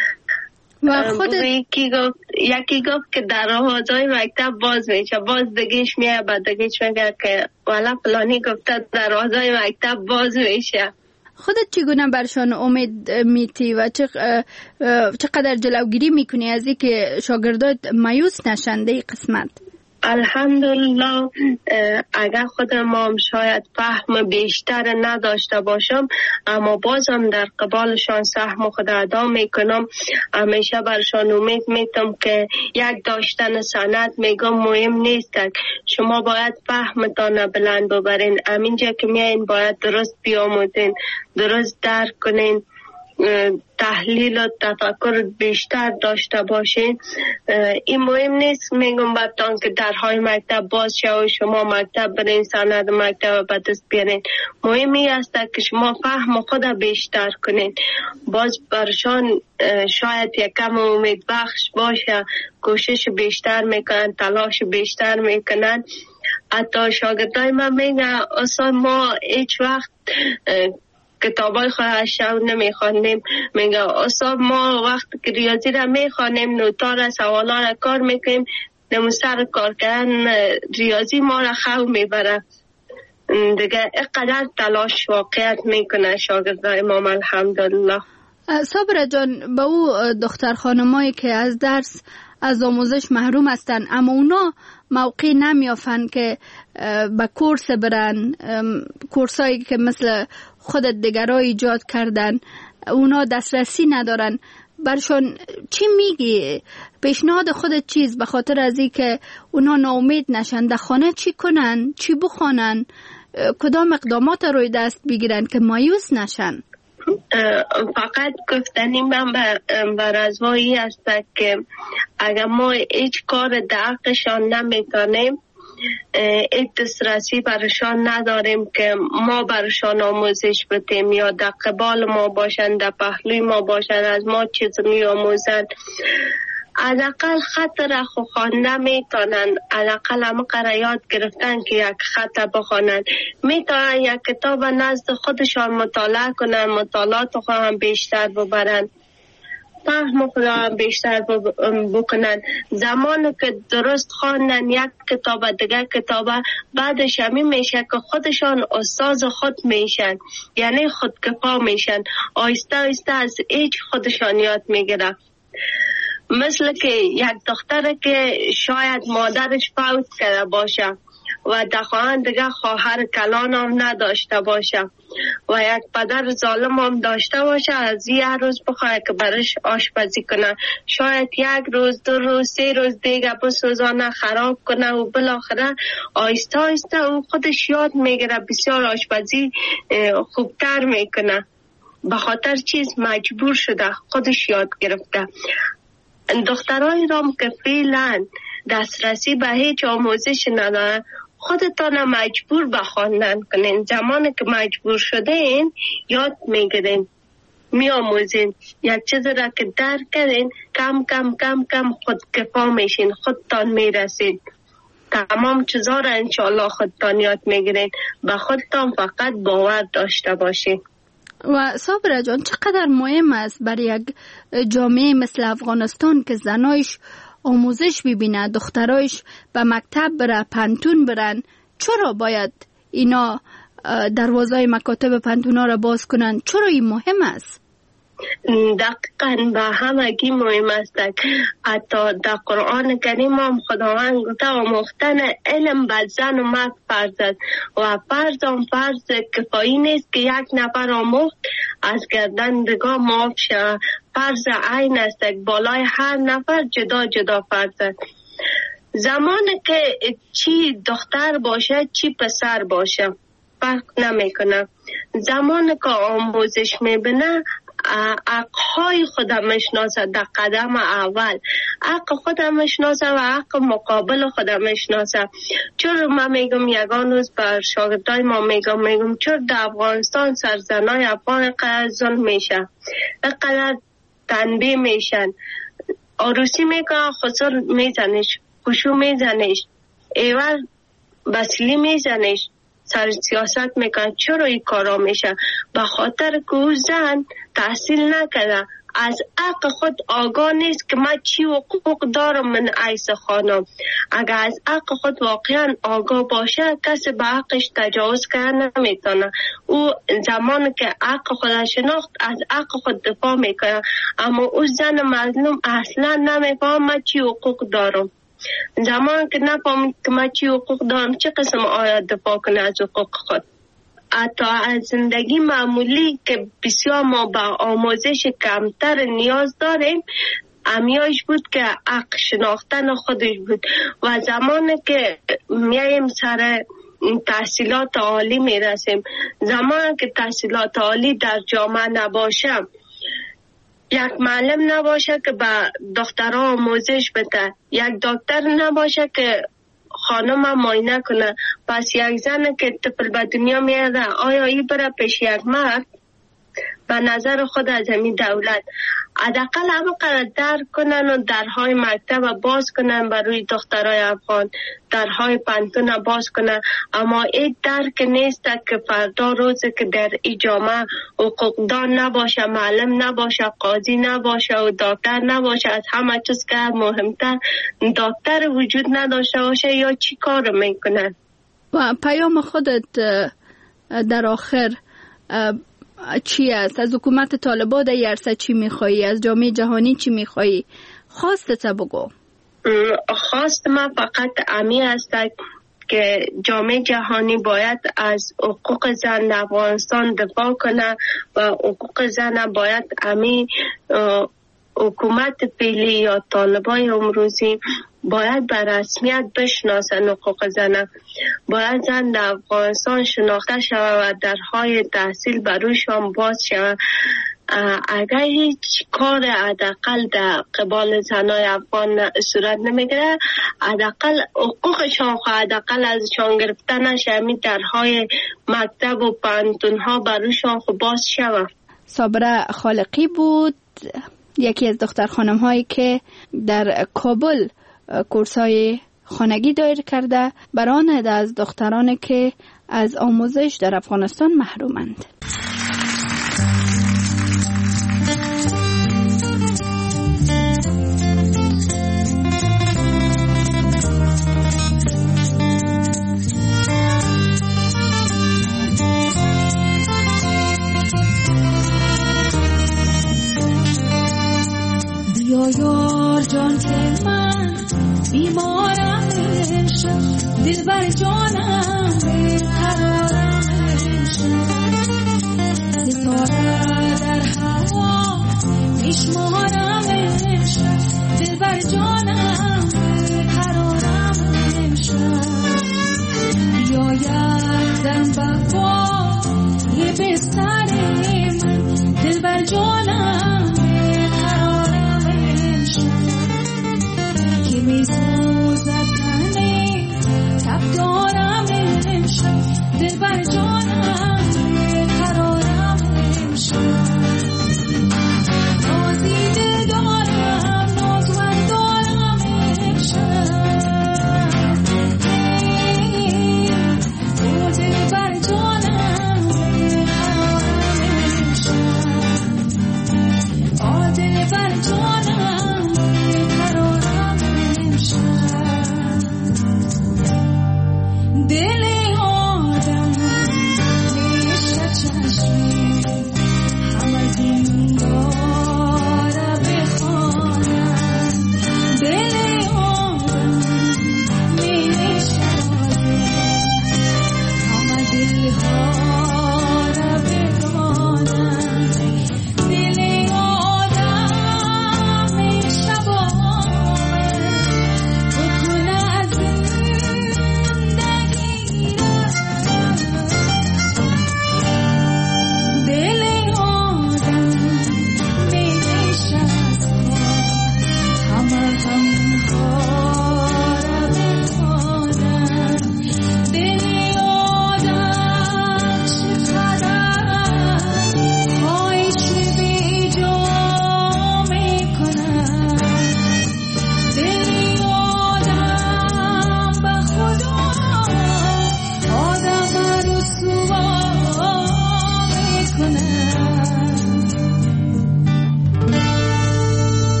و خود یکی گفت یکی گفت که درهای مکتب باز میشه، باز دگیش میه بعد دگیش میگه که والا فلانی گفته درهای مکتب باز میشه. خودت چگونه برشان امید میتی و چقدر جلوگیری میکنی از اینکه شاگردات مایوس نشنده قسمت؟ الحمدلله اگر خود ما شاید فهم بیشتر نداشته باشم اما بازم در قبالشان سهم خود ادا میکنم. همیشه برشان امید میتم که یک داشتن سند میگم مهم نیست، شما باید فهمتان بلند ببرین، همینجا که میاین باید درست بیاموزین، درست درک کنین تحلیل و تفکر بیشتر داشته باشین. این مهم نیست میگم براتون که درهای مکتب باز شد و شما مکتب برین سند مکتب به دست بیارین. مهمی است که شما فهم خود بیشتر کنین. باز برشان شاید یکم امید بخش باشه، کوشش بیشتر میکنن، تلاش بیشتر میکنن. حتی شاگردای من میگن اصلا ما هیچ وقت کتابای خود شو نمیخوانیم. میگه اصلا ما وقت که ریاضی را میخوانیم نوتا را سوالا را کار میکنیم، نمو سر کار کردن ریاضی ما را خو میبره. دیگه اقدر تلاش واقعیت میکنه شاگردای ما الحمدلله. صابره جان، به او دختر خانمایی که از درس از آموزش محروم هستن اما اونا موقع نمیافن که به کورس برن، کورسایی که مثل خودت دیگرها ایجاد کردن، اونا دسترسی ندارن، برشون چی میگی؟ پیشنهاد خودت چیز به خاطر از این که اونا ناامید نشن؟ در خانه چی کنن؟ چی بخوانن؟ کدام اقدامات روی دست بگیرن که مایوس نشن؟ فقط گفتنی من بر ازوایی است که اگر ما هیچ کار دقیقشان نمیکنیم، هیچ دسترسی برشان نداریم که ما برشان آموزش بدیم یا در قبال ما باشند، در پهلوی ما باشند، از ما چیز می آموزند، از اقل خط را خو خوانده میتونن، از اقل همه قرار یاد گرفتن که یک خط بخوانن، میتونن یک کتاب نزد خودشان مطالعه کنن، مطالعات خود هم بیشتر ببرن، فهم خود هم بیشتر بکنن. زمانی که درست خواندن یک کتاب دیگر کتاب، بعدش همین میشه که خودشان استاد خود میشن، یعنی خودکفا میشن، آیسته آیسته از هیچ خودشان یاد میگیرن. مثل که یک دختره که شاید مادرش فوت کرده باشه و در خواهن دیگه خواهر کلان هم نداشته باشه و یک پدر ظالم هم داشته باشه، از یه روز بخواه که برش آشپزی کنه، شاید یک روز دو روز سه روز دیگه بسوزانه خراب کنه و بالاخره آیسته آیسته او خودش یاد میگیره، بسیار آشپزی خوبتر میکنه. به خاطر چیز مجبور شده، خودش یاد گرفته. دخترای رام که فعلا دسترسی به هیچ آموزش ندارن، خودتان مجبور به خواندن کنین. زمانی که مجبور شده این یاد میگیرین، می آموزین. یک چیز را که درک کردین کم کم کم کم خود کفا میشین، خودتان میرسین. تمام چیزا را انشاءالله خودتان یاد میگیرین. به خودتان فقط باور داشته باشین. و صابره جان، چقدر مهم است برای یک جامعه مثل افغانستان که زنایش آموزش ببینه، دخترایش به مکتب بره، پنتون برن، چرا باید اینا دروازه مکاتب پنتونا را باز کنن؟ چرا این مهم است؟ دقیقاً به همگی مهم است. حتی در قرآن کریم هم خداوند گفته آموختن علم بر زن و مرد فرض است و فرض هم فرض کفایی نیست که یک نفر آموخت از گردن دیگه معاف شد. فرض عین است، بالای هر نفر جدا جدا فرض است. زمانی که چی دختر باشه چی پسر باشه فرق نمیکنه. زمانی که آموزش میبینه حقهای خودم میشناسه، در قدم اول حق خودم میشناسه و حق مقابل خودم میشناسه. چرا من میگم یگان روز بر شاگردای ما میگم میگم چرا در افغانستان سرزنای افغان قدر ظلم میشه، قدر تنبیه میشن، عروسی میکنه خسر میزنش، خوشو میزنش، ایوار بسیلی میزنش، سر سیاست میکنه. چرا این کارا میشه؟ به خاطر که او زن تحصیل نکرده، از حق خود آگاه نیست که من چی حقوق دارم من عیس خانم. اگر از حق خود واقعا آگاه باشه کسی به حقش تجاوز کرده نمیتونه. او زمانی که حق خود شناخت از حق خود دفاع میکنه، اما او زن مظلوم اصلا نمیفهم من چی حقوق دارم. زمان که نفهمید که من چی حقوق دارم چه قسم آیات دفاع کنه از حقوق خود. حتی از زندگی معمولی که بسیار ما با آموزش کمتر نیاز داریم، امیایش بود که حق شناختن خودش بود. و زمانی که میایم سر تحصیلات عالی میرسیم، زمانی که تحصیلات عالی در جامعه نباشه، یک معلم نباشه که به دخترها آموزش بده، یک دکتر نباشه که خانم معاینه کنه. پس یک زن که طفل به دنیا میاره آیا این بره پیش یک مرد؟ به نظر خود از همین دولت حداقل همه درک کنن و درهای مکتب باز کنن برای دخترای افغان، درهای پانتون باز کنن. اما این درک نیست که فردا روز که در این جامعه حقوقدان نباشه، معلم نباشه، قاضی نباشه و دکتر نباشه، از همه چیز که مهمتر دکتر وجود نداشته باشه یا چی کار میکنن. و پیام خودت در آخر چی است؟ از حکومت طالبان در یرسه چی میخوایی؟ از جامعه جهانی چی میخوایی؟ خواستت بگو. خواست ما فقط امی است که جامعه جهانی باید از حقوق زن در افغانستان دفاع کنه و حقوق زن باید امی حکومت پیلی یا طالبان امروزی باید به رسمیت بشناسن حقوق زن. باید زن در افغانستان شناخته شود و درهای تحصیل برویشان باز شود. اگر هیچ کار حداقل در قبال زنای افغان صورت نمیگیره، حداقل حقوقشان حداقل ازشان گرفته نشه، همین درهای مکتب و پانتونها برویشان باز شود. صابره خالقی بود، یکی از دختر خانم هایی که در کابل کورس های خانگی دایر کرده برای از دخترانی که از آموزش در افغانستان محرومند. بیا یار جان که من بیمارم بشم، دل بر جانم بیقرارم بشم، ستاره در هوا میشمارم بشم، دل بر جانم بیقرارم بشم. بیا یک دم بپا یه بستر من، دل بر جانم که می سوزد تنه تب دارم امشب، دل بر جانم قرارم امشب. رازی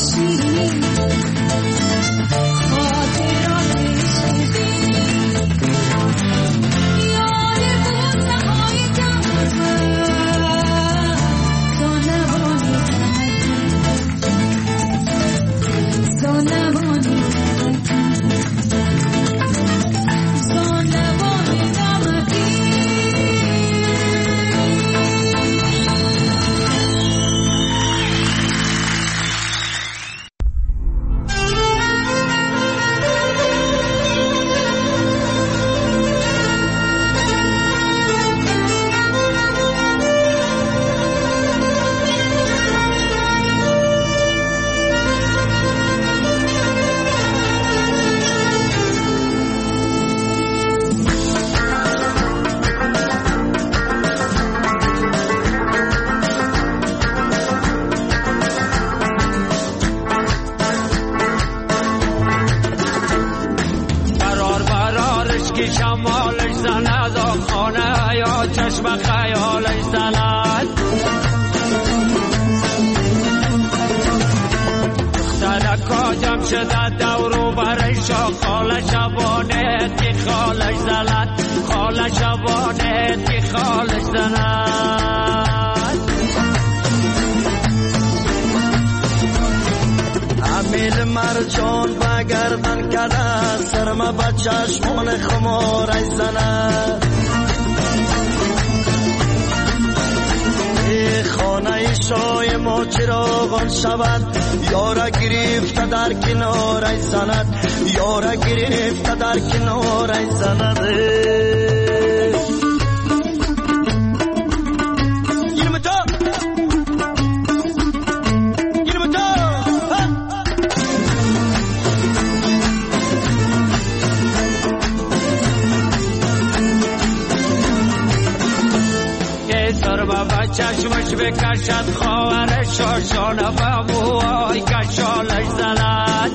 چشمش بکشد خواهر شاشانه و موهای کشالش زند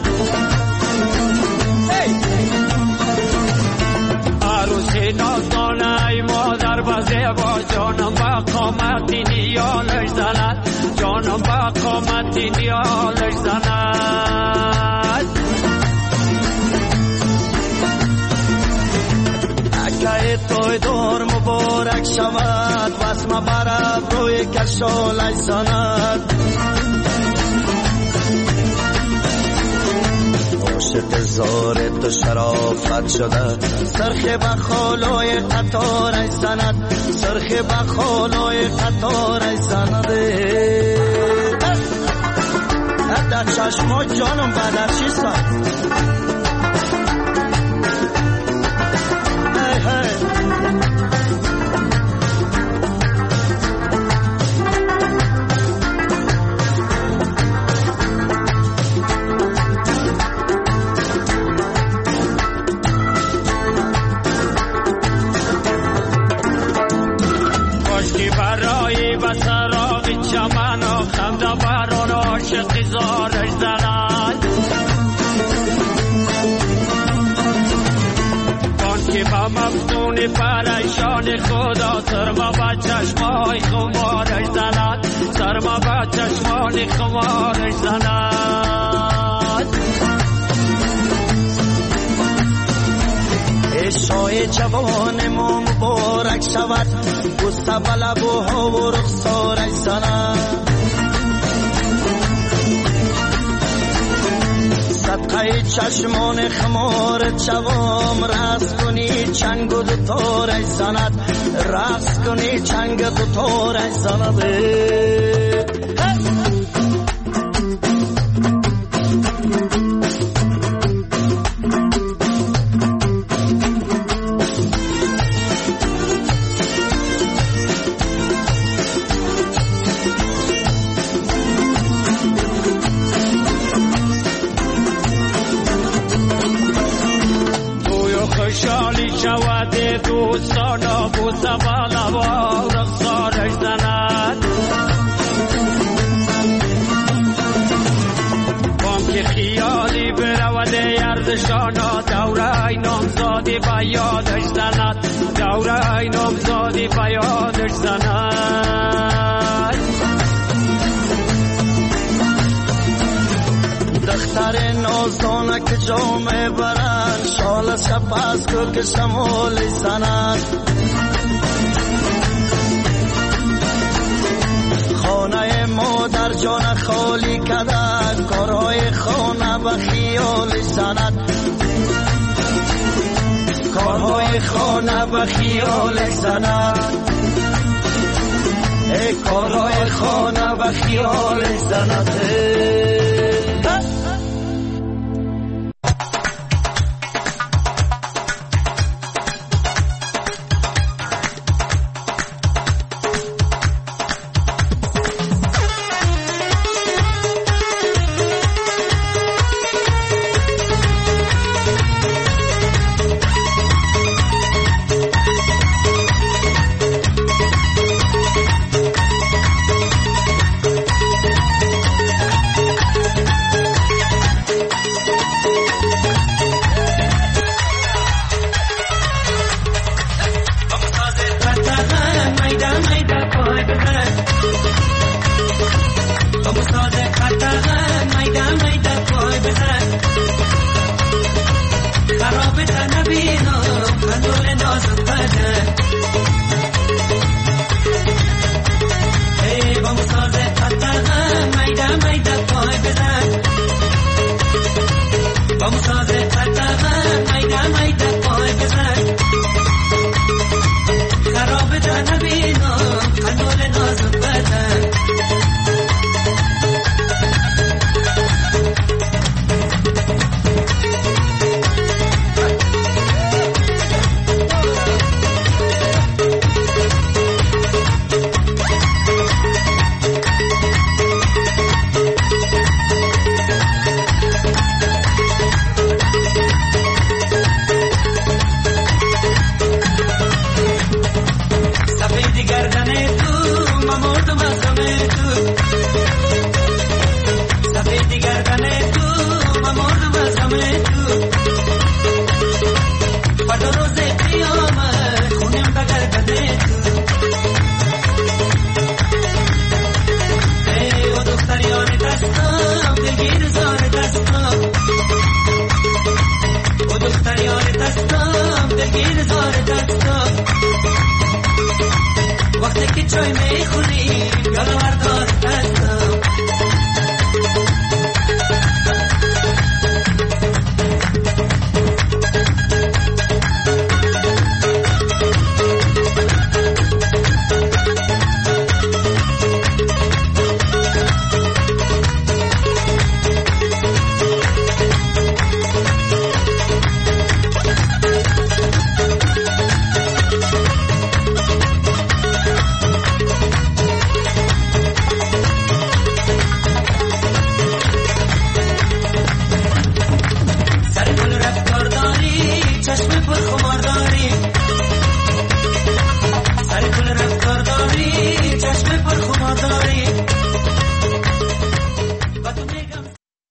عروسی نازدانه ای مادر بزه با جانم با قامتی نیالش زند جانم با قامتی نیالش زند اکه توی دور مبارک شود واسم برب روی کشالش زند عاشق زار تو شرافت شده سرخ بخالای قطارش زند سرخ بخالای قطارش زند در چشما جانم بدرشی سند زارش زند کن که با مفتون پریشان خدا سرما با چشمای خمارش زند سرما با چشمان خمارش زند عشای جوان ما مبارک شود گسته بلبوها و رخسارش زند صدقه چشمان خمار جوام رقص کنی چنگ و دوتارش زند رقص کنی چنگ و دوتارش زند دوستانا بوسه بالا و رخسارش زند بام که خیالی برود یردشانا دوره نامزادی با یادش زند دوره نامزادی با یادش زند دختر نازدانه که جامه برند شال سپس کو که شمال زند خانه مادر جان خالی کده کارهای خانه به خیال زند کارهای خانه به خیال زند ای کارهای خانه به خیال زند